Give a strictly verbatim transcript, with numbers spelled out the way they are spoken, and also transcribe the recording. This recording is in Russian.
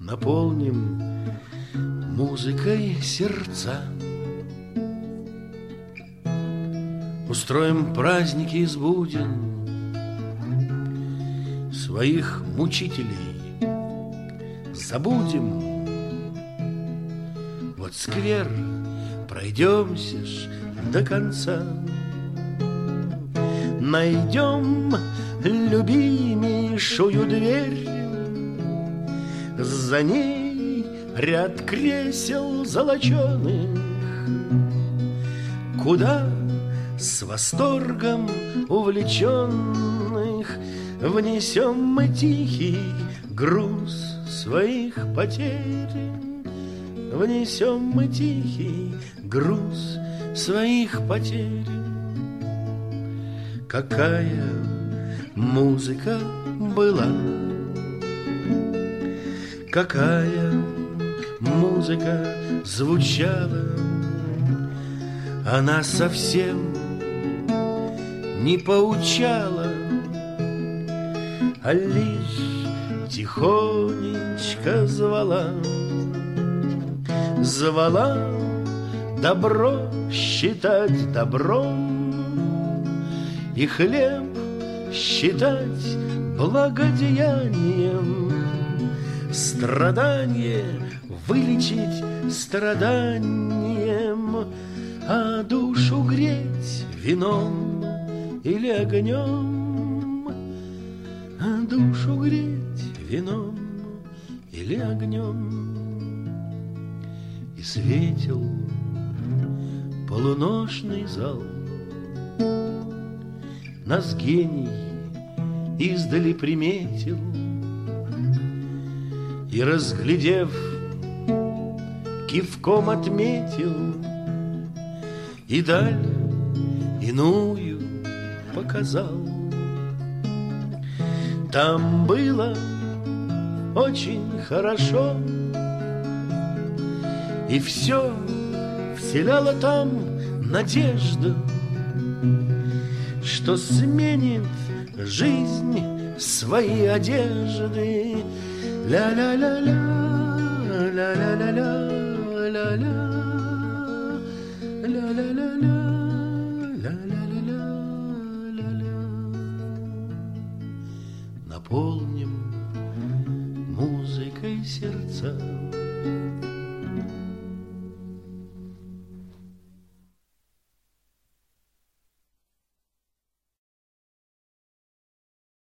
наполним музыкой сердца. Устроим праздники из буден своих мучителей. Забудем вот сквер, пройдемся ж до конца. Найдем любимейшую дверь, за ней ряд кресел золоченых, куда с восторгом увлеченных внесем мы тихий груз своих потерь. Внесем мы тихий груз своих потерь. Какая музыка была, какая музыка звучала, она совсем не поучала, а лишь тихонечко звала. Звала добро считать добром и хлеб считать благодеянием, страдание вылечить страданием, а душу греть вином или огнем, а душу греть вином или огнем. И светил полуношный зал, нас гений издали приметил, и, разглядев, кивком отметил, и даль иную показал. Там было очень хорошо, и все вселяло там надежду, что сменит жизнь свои одежды. Ля-ля-ля-ля, ля-ля-ля-ля, ля-ля, ля-ля-ля-ля, ля-ля-ля-ля, ля-ля. Наполним музыкой сердца.